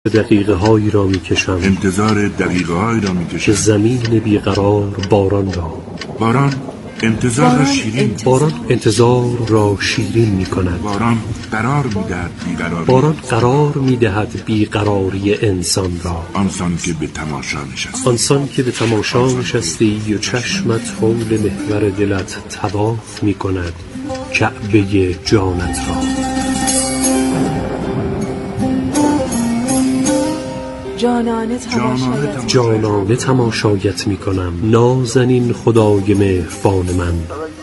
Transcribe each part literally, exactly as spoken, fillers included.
دقیقه هایی را می کشم انتظار دقیقه هایی را می کشم که زمین بیقرار باران را باران انتظار را شیرین باران انتظار را شیرین می کند. باران قرار می دهد بیقراری باران قرار می دهد بیقراری انسان را. آنسان که به تماشا نشستی آنسان که به تماشا نشستی و چشمت حول محور دلت طواف می کند کعبه جانت را. جانانه تماشایت, جانانه تماشایت می کنم نازنین خدای مهربان من.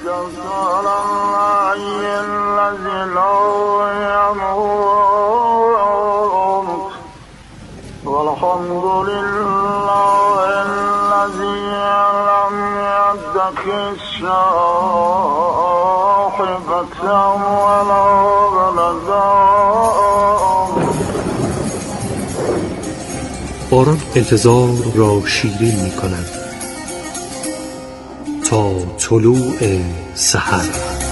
باران انتظار را شیرین می کند تا طلوع سحر.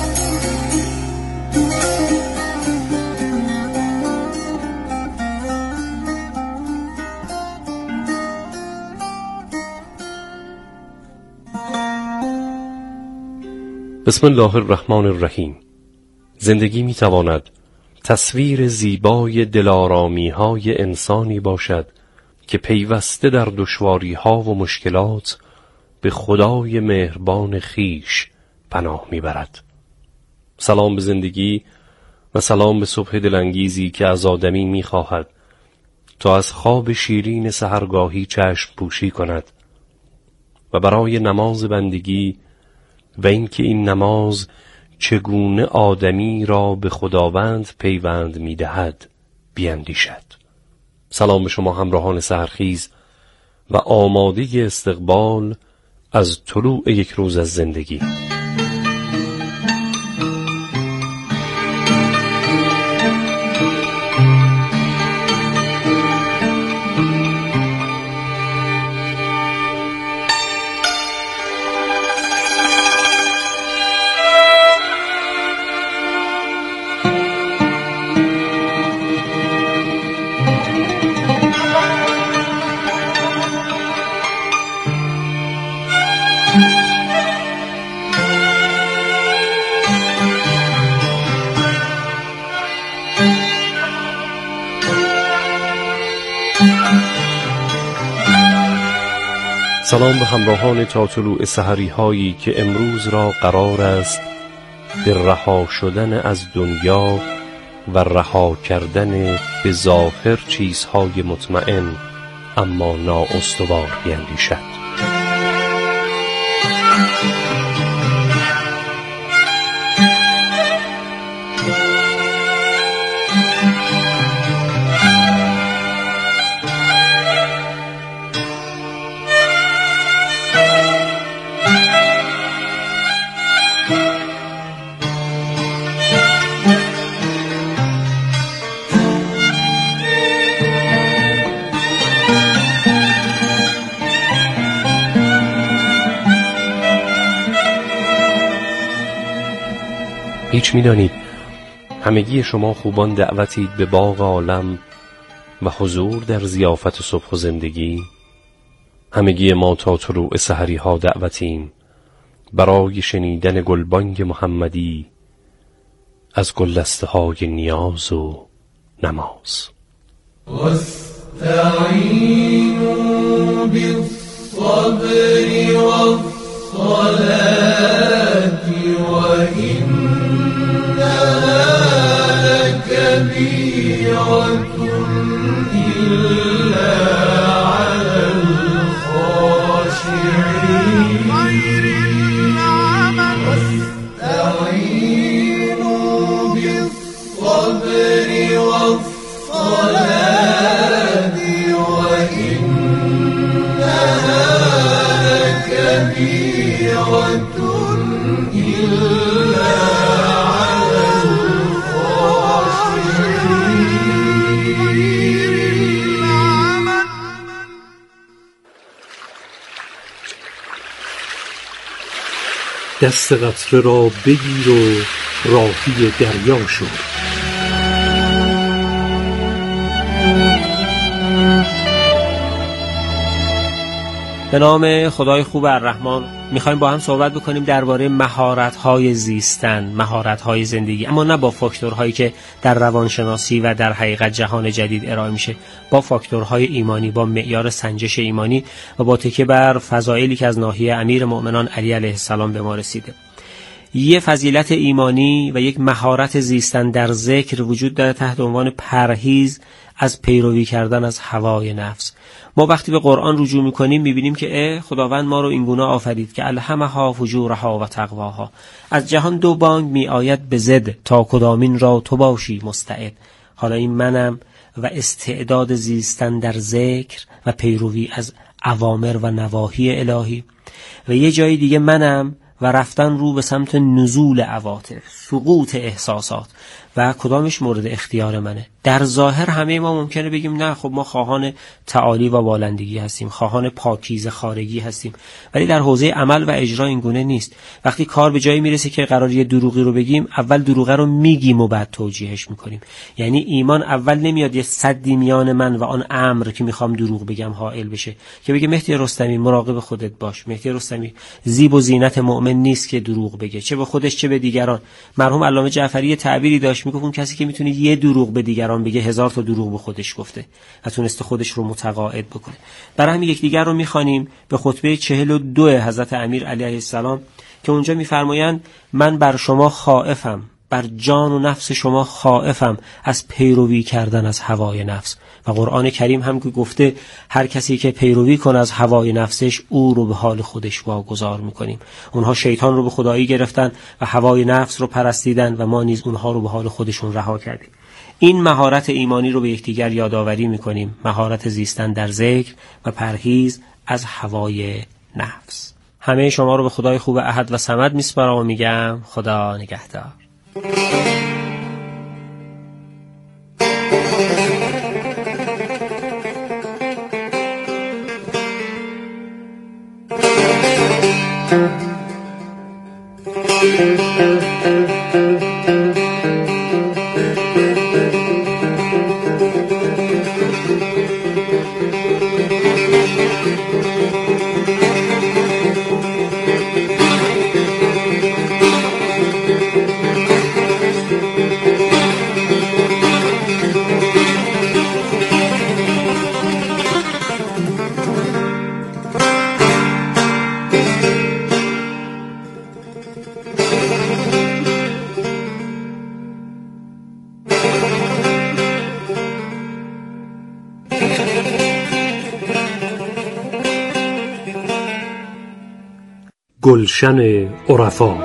بسم الله الرحمن الرحیم. زندگی می تواند تصویر زیبای دلارامی های انسانی باشد که پیوسته در دشواری ها و مشکلات به خدای مهربان خیش پناه میبرد. سلام به زندگی و سلام به صبح دلانگیزی که از آدمی میخواهد تا از خواب شیرین سحرگاهی چشم پوشی کند و برای نماز بندگی و اینکه این نماز چگونه آدمی را به خداوند پیوند میدهد بیندیشد. سلام به شما همراهان سحرخیز و آماده استقبال از طلوع یک روز از زندگی. سلام به همراهان تا طلوع سحری هایی که امروز را قرار است به رها شدن از دنیا و رها کردن به ظاهر چیزهای مطمئن اما نااستوار بیندیشد. هیچ می‌دانید همگی شما خوبان دعوتید به باغ عالم و حضور در ضیافت صبح و زندگی. همگی ما تا طلوع سحری ها دعوتیم برای شنیدن گلبانگ محمدی از گلدسته های نیاز و نماز. واستعینوا بالصبر والصلاة كبيرة إلا على الخاشعين غير العمل. واستعينوا بالصبر والصلاة وإنها لكبيرة إلا دست قطره را بگیر و راهی دریا شو. به نام خدای خوب الرحمن میخوایم با هم صحبت بکنیم درباره مهارت‌های زیستن، مهارت‌های زندگی، اما نه با فاکتورهایی که در روانشناسی و در حقیقت جهان جدید ارائه میشه، با فاکتورهای ایمانی، با معیار سنجش ایمانی و با تکیه بر فضایلی که از ناحیه امیرالمؤمنان علی علیه السلام به ما رسیده. یه فضیلت ایمانی و یک مهارت زیستن در ذکر وجود داره تحت عنوان پرهیز از پیروی کردن از هوای نفس. ما وقتی به قرآن رجوع میکنیم میبینیم که اه خداوند ما رو اینگونه آفرید که الهمها فجورها و تقواها. از جهان دو بانگ می آید به ضد، تا کدامین را تو باشی مستعد. حالا این منم و استعداد زیستن در ذکر و پیروی از اوامر و نواهی الهی، و یه جای دیگه منم و رفتن رو به سمت نزول عواطف، سقوط احساسات، و کدامش مورد اختیار منه. در ظاهر همه ما ممکنه بگیم نه خب ما خواهان تعالی و بالندگی هستیم، خواهان پاکیزه خارگی هستیم، ولی در حوزه عمل و اجرا این گونه نیست. وقتی کار به جایی میرسه که قرار یه دروغی رو بگیم، اول دروغه رو میگیم و بعد توجیهش میکنیم. یعنی ایمان اول نمیاد یه سدی میان من و آن امر که میخوام دروغ بگم حائل بشه که بگه مهدی رستمی مراقب خودت باش، مهدی رستمی زیب و زینت مؤمن نیست که دروغ بگه، چه به خودش چه به دیگران. مرحوم علامه جعفری تعبیری داشت، میگفت اون کسی که میتونه یه دروغ به دیگران بگه هزار تا دروغ به خودش گفته و تونسته خودش رو متقاعد بکنه. برای همین یکدیگر رو میخوانیم به خطبه چهل و دو حضرت امیر علیه السلام که اونجا میفرمایند من بر شما خائفم، بر جان و نفس شما خائفم از پیروی کردن از هوای نفس. و قرآن کریم هم که گفته هر کسی که پیروی کنه از هوای نفسش او رو به حال خودش واگذار میکنیم. اونها شیطان رو به خدایی گرفتن و هوای نفس رو پرستیدن و ما نیز اونها رو به حال خودشون رها کردیم. این مهارت ایمانی رو به یکدیگر یادآوری میکنیم، مهارت زیستن در ذکر و پرهیز از هوای نفس. همه شما رو به خدای خوب احد و صمد میسپارم و میگم خدا نگهدار. گلشن عرفا.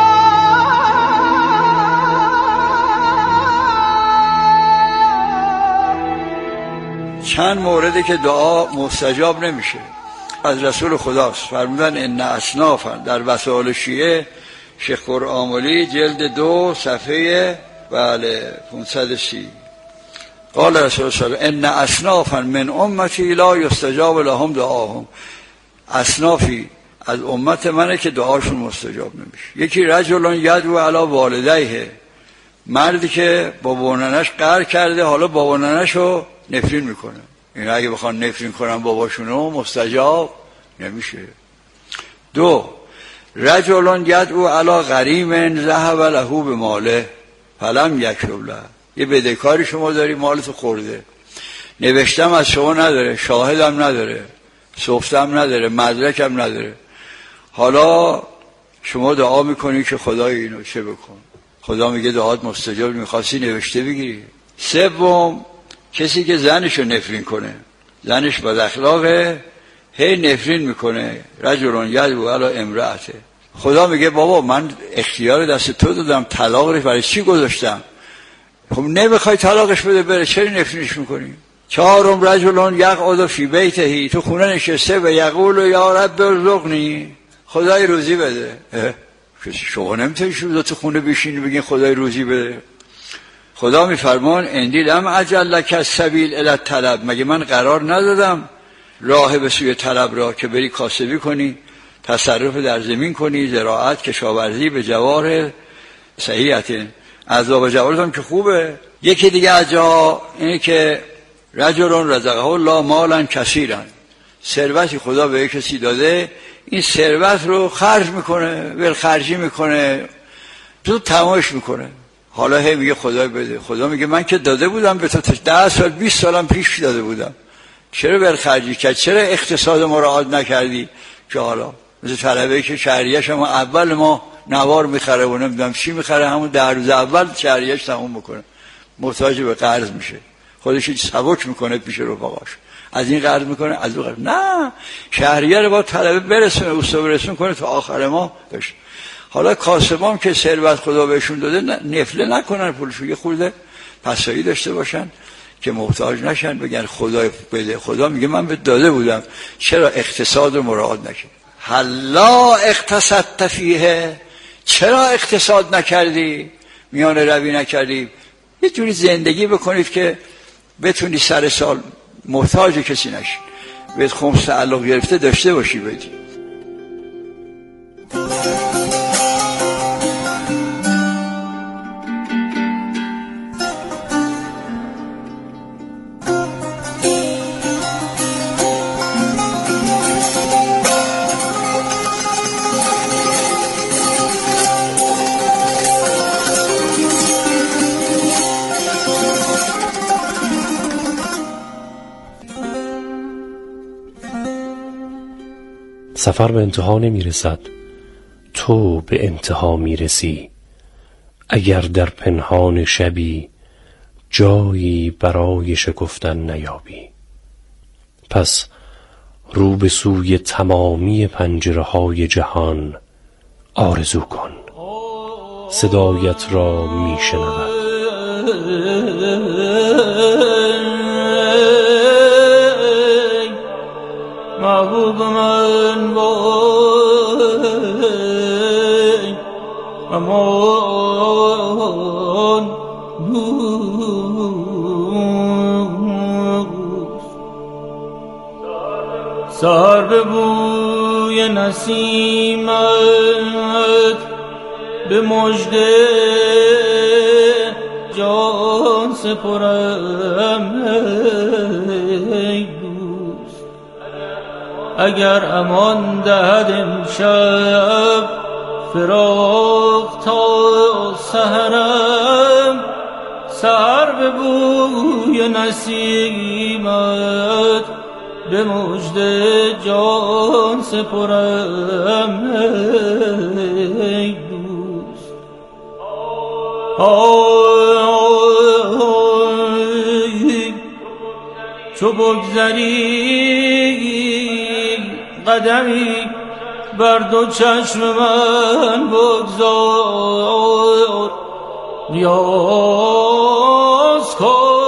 چند موردی که دعا مستجاب نمیشه از رسول خداست. فرمودن ان اصنافا در وسائل شیعه شیخ قرآملی جلد دو صفحه بله پانصد و سی قال رسول الله ان اصنافا من امتی لا یستجاب لهم دعاهم. اصنافی از امت منه که دعاشون مستجاب نمیشه. یکی رجلون یدعو علی والدیه، مردی که بابا و ننش قهر کرده حالا بابا و ننشو نفرین میکنه. این اگه بخوان نفرین کنن باباشونو مستجاب نمیشه. دو رجلون یدعو علی غریم ذهب له به ماله فلم یکتب له. یه بدهکاری شما داری مالتو خورده، نوشتم از شما نداره، شاهدم نداره، سفتم نداره، مدرکم نداره، حالا شما دعا میکنی که خدای اینو چه بکن. خدا میگه دعات مستجاب، میخواستی نوشته بگیری. سوم کسی که زنشو نفرین کنه، زنش بد اخلاقه هی نفرین میکنه. رجلون یدعو علی امرأته، خدا میگه بابا من اختیار دست تو دادم، طلاقش برای چی گذاشتم؟ خب نمیخوای طلاقش بده بره، چرا نفرینش میکنی؟ چهارم رجلون یقعد فی بیته، تو خونه نشسته و یقول یا رب ارزقنی، خدای روزی بده. شما نمیتونی شما تو خونه بشینی بگین خدای روزی بده. خدا میفرمان اندی لم اجعل لک السبیل الی الطلب، مگه من قرار ندادم راه به سوی طلب را که بری کاسبی کنی، تصرف در زمین کنی، زراعت، کشاورزی، به جوار صحیحت عذاب جوارت هم که خوبه. یکی دیگه از جا اینه که رجلون رزقه الله مالا کثیرا، ثروتی خدا به کسی داده، این ثروت رو خرج میکنه، ول خرجی میکنه، تو تماش میکنه. حالا هی میگه خدا بده. خدا میگه من که داده بودم به تو، ده سال بیست سالم پیش داده بودم، چرا ول خرجی کرد؟ چرا اقتصاد مراعات نکردی؟ که حالا مثل طلبه‌ای که شهریه‌اش هم اول ما نوار میخره و نمیدونم چی میخره، همون در روز اول شهریه‌اش تموم میکنه، محتاج به قرض میشه، خودش سبک میکنه پیش رفقاش، از این قرض میکنه از اون قرض. نه، شهریه رو با طلبه برسونه، اوستا برسون کنه تا آخر ما بشه. حالا کاسبام که ثروت خدا بهشون داده نفله نکنن، پولشو یه خورده پسایی داشته باشن که محتاج نشن، بگن خدا بده. خدا میگه من به داده بودم، چرا اقتصاد رو مراعات نکردی؟ حالا اقتصدت فیه، چرا اقتصاد نکردی؟ میان روی نکردی؟ یه جوری زندگی بکنید که بتونی سر سال محتاج کسی نشی، بهت خمس تعلق گرفته داشته باشی بدی. سفر به انتها نمی رسد، تو به انتها می رسی. اگر در پنهان شبی جایی برای شکفتن نیابی، پس رو به سوی تمامی پنجره های جهان آرزو کن، صدایت را می شنود. محبوب من وای امان دوست، سهر به بوی نسیمت به مژده جان سپرم ای دوست. اگر امان دهد امشب فراق تا سحرم، سحر به بوی نسیمت به مژده جان سپرم ای دوست. آی چو بگذری قدمی بر دو چشم من بگذار، نیاز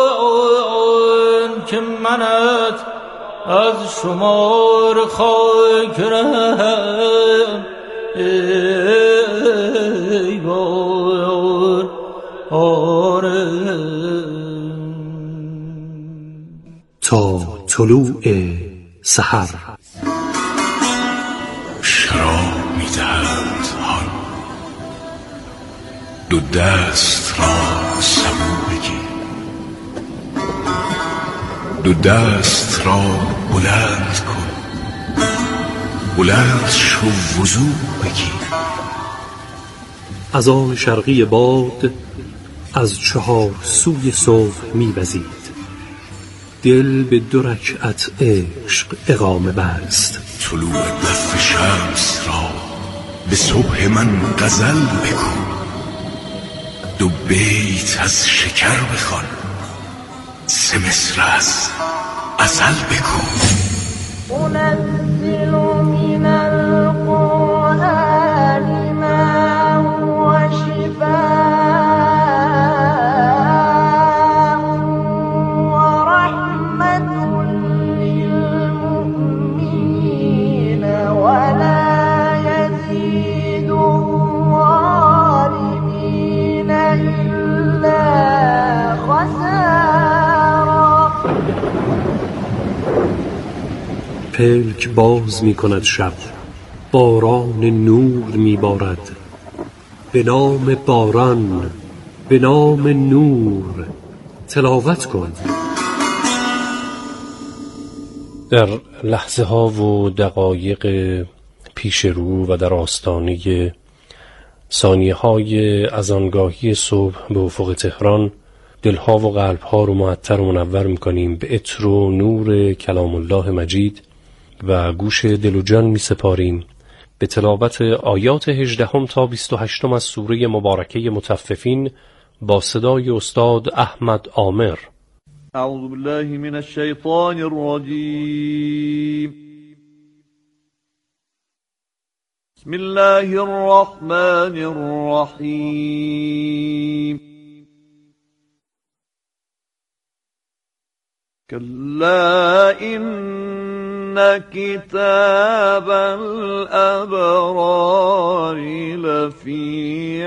کن که منت از شمار خاک رهم ای بار آره. تا طلوع سحر شراب می‌دهند هان، دو دست را سبو بگیر، دو دست را بلند کن، بلند شو وضو بگیر. از آن شرقی باد از چهار سوی صبح می‌وزید، دل به دو رکعت عشق اقامه بست. طلوع دف شمس را به صبح من غزل بگو، دو بیت از شکر بخوان، سه مصر از ازل بگو. انزل من القرآن ما هو شفاء ورحمة للمؤمنين ولا يزيد الظالمين إلا خسارا. پلک باز می کند شب، باران نور می بارد، به نام باران به نام نور تلاوت کن. در لحظه ها و دقایق پیش رو و در آستانه ثانیه های اذانگاهی صبح به افق تهران دلها و قلبها رو معطر و منور میکنیم به عطر و نور کلام الله مجید و گوش دل و جان می سپاریم به تلاوت آیات هجدهم تا بیست و هشتم از سوره مبارکه مطففین با صدای استاد احمد عامر. اعوذ بالله من الشیطان الرجیم. بسم الله الرحمن الرحیم. كلا إن كتاب الأبرار لفي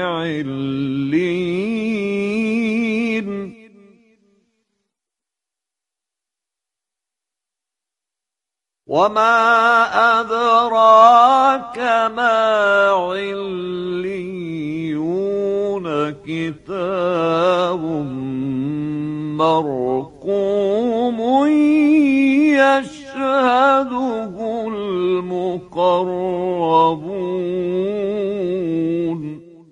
علين وما أدراك ما عليون كتاب مرقوم يشهده المقربون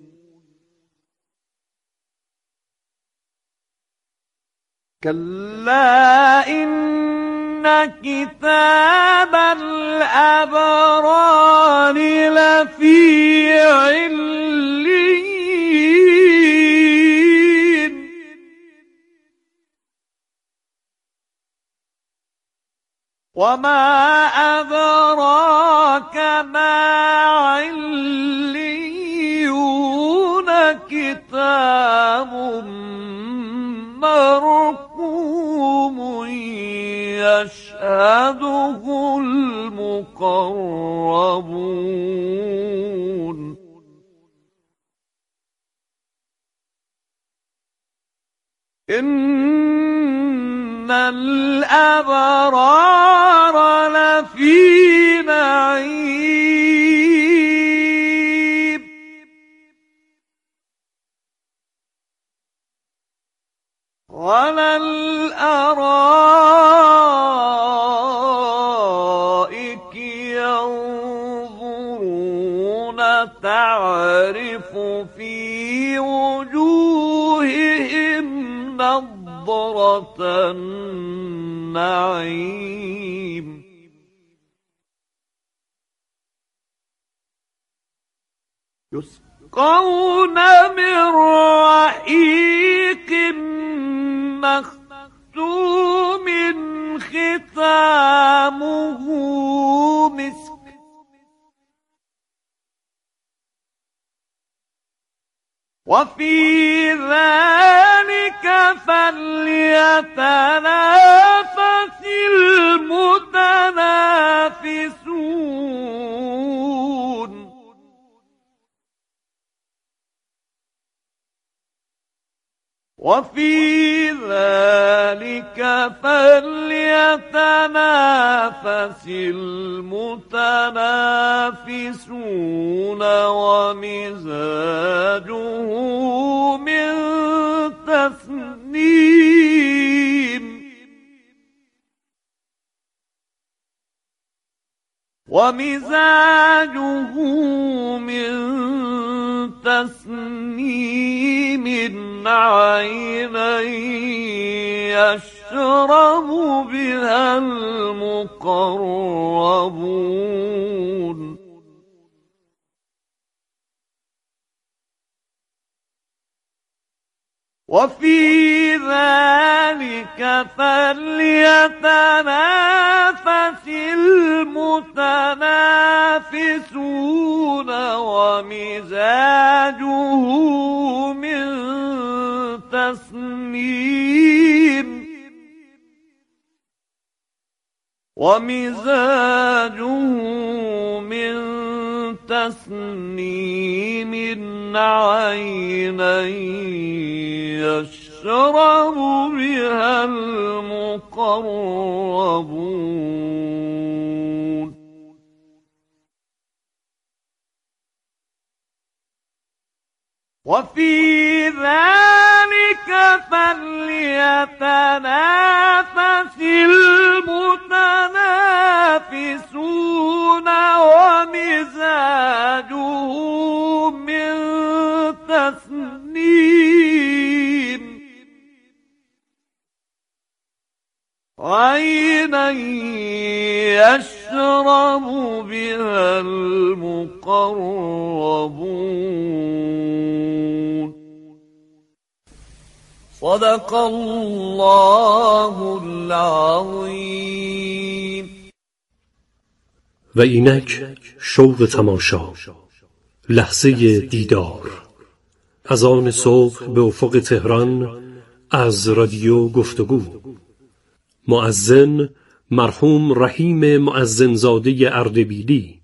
كلا إن كتاب الأبرار لفي علين وما أدراك ما عليون كتاب مرقوم يشهده المقربون إن الأبرار لفي نعيم على الأرائك ينظرون تعرف في وجوههم نضرة النعيم يسقون من رحيق مختوم ختامه مسك وفي ذلك فليتنافس المتنافسون وفي ذلك فليتنافس المتنافسون ومزاجه من تسنيم ومزاجه من تسنيم عينا يشرب بها المقربون وفي ذلك فليتنافس المتنافسون ومزاجه من تسنيم ومزاجه من تسنيم عينا يشرب بها المقربون وفي ذلك فليتنافس المتنافسون عينا يشرب بها المقربون صدق الله العظیم. و اینک شوق تماشا، لحظه دیدار، از آن صبح به افق تهران از رادیو گفتگو. مؤذن مرحوم رحیم مؤذنزاده اردبیلی.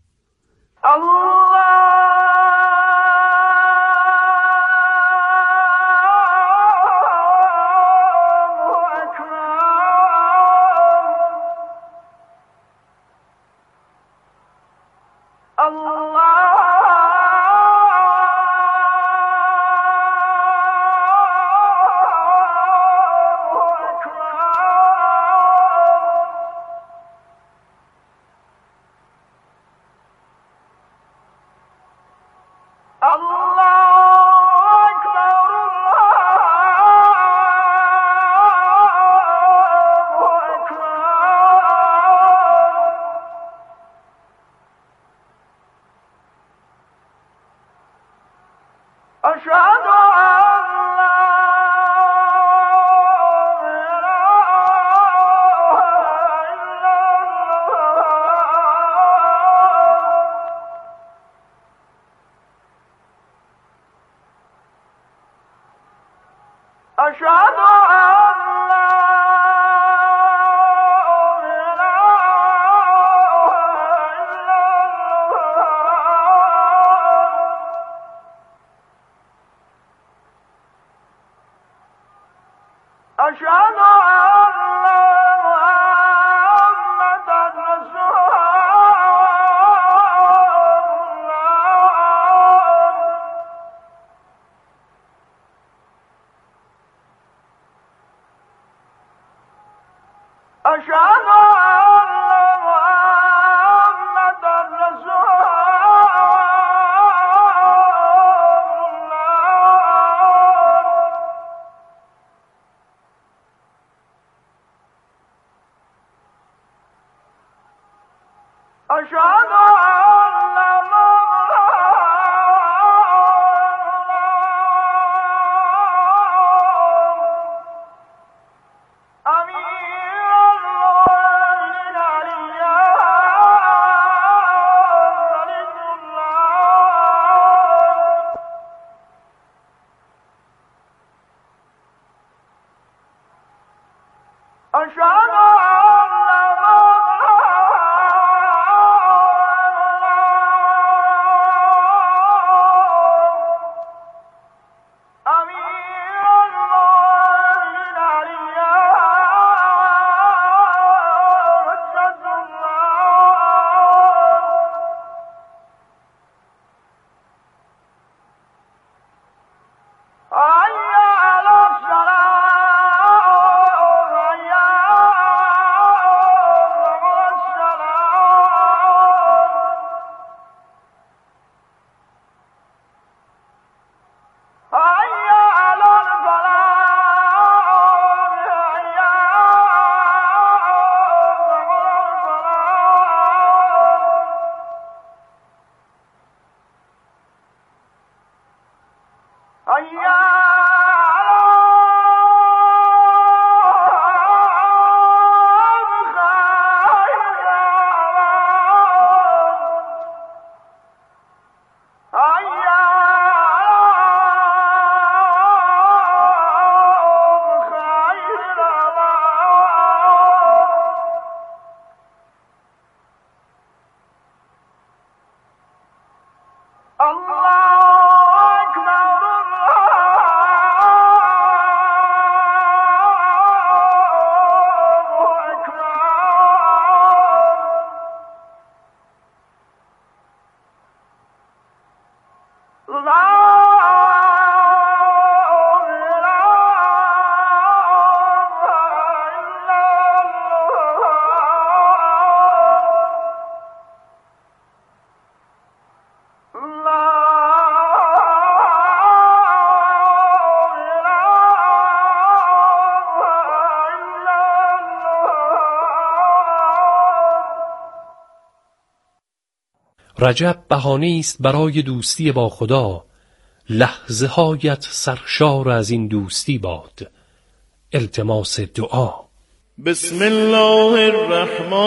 رجب بهانه است برای دوستی با خدا. لحظه هایت سرشار از این دوستی باد. التماس دعا. بسم الله الرحمن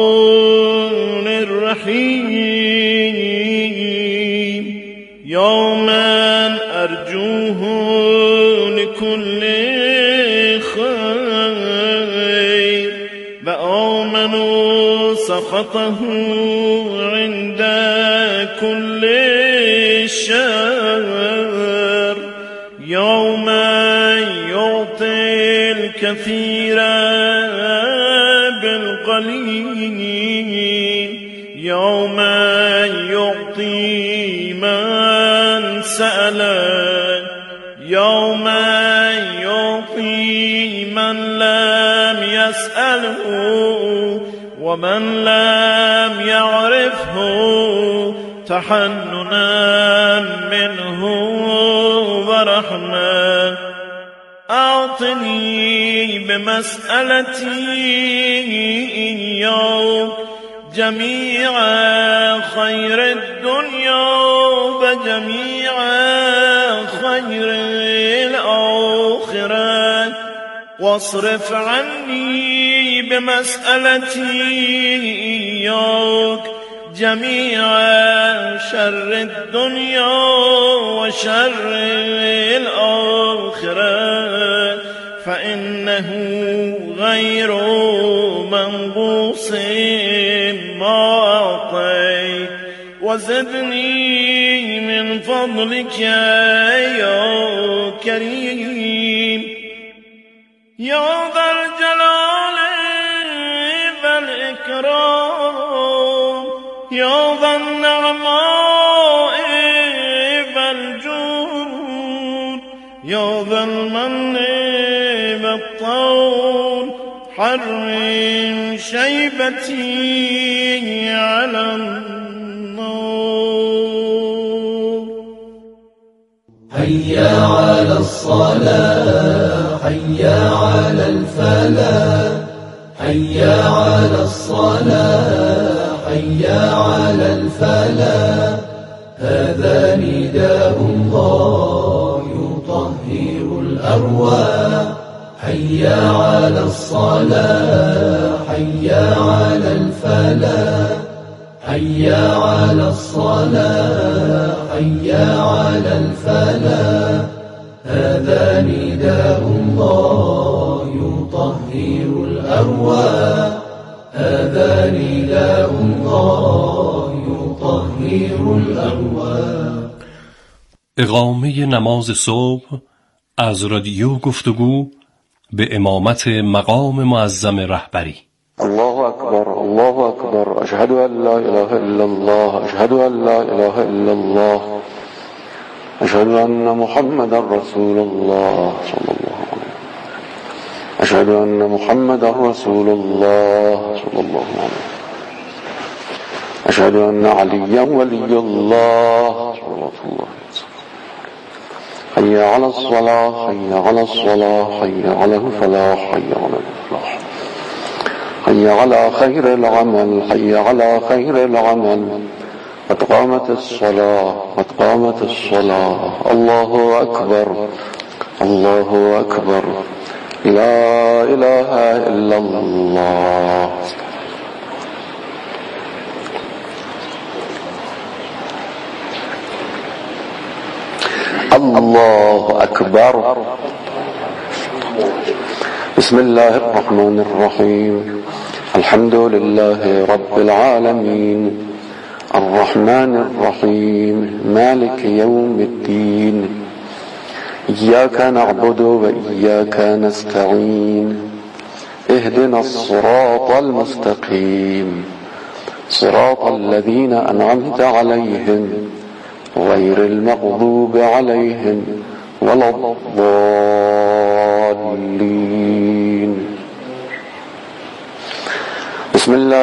الرحیم. یا من ارجوه لكل خیر و آمنوا سخطه عند كل شر. یا من یعطی الكثیر بالقلیل. یا من یعطی من سأل. یا من یعطی من لم يسأله ومن لم يعرفه تحننا منه ورحمة. أعطني بمسألتي إياك جميع خير الدنيا وجميع خير الآخرة واصرف عني بمسألتي إياك جميع شر الدنيا وشر الآخرة فإنه غير منقوص ما أعطيت وزدني من فضلك يا كريم. يا ذا الجلال والإكرام يا ذا النعماء والجود يا ذا المن والطول حرم شيبتي على النار. حي على الصلاة حي على الفلاح حي على الصلاة حي على الفلاح. هذا نداء الله يطهر الأرواح. حي على الصلاة حي على الفلاح حي على الصلاة حي على الفلاح. هذا نداء الله يطهر الأرواح. هذا نداء الله يطهر الأرواح. اقامه نماز صبح از رادیو گفتگو به امامت مقام معظم رهبری. الله أكبر الله أكبر أشهد أن لا إله إلا الله أشهد أن لا إله إلا الله أشهد أن محمد رسول الله صلى الله عليه وسلم. أشهد أن محمد رسول الله صلى الله عليه وسلم. أشهد أن عليا ولي الله صلى الله عليه وسلم. حي على الصلاة حي على الصلاة حي على الفلاح حي على الفلاح. حي على خير العمل حي على خير العمل. قد قامت الصلاة قد قامت الصلاة. الله أكبر الله أكبر لا إله إلا الله. الله أكبر. بسم الله الرحمن الرحيم. الحمد لله رب العالمين الرحمن الرحيم مالك يوم الدين. إياك نعبد وإياك نستعين. اهدنا الصراط المستقيم صراط الذين أنعمت عليهم غير المغضوب عليهم ولا الضالين. بسم الله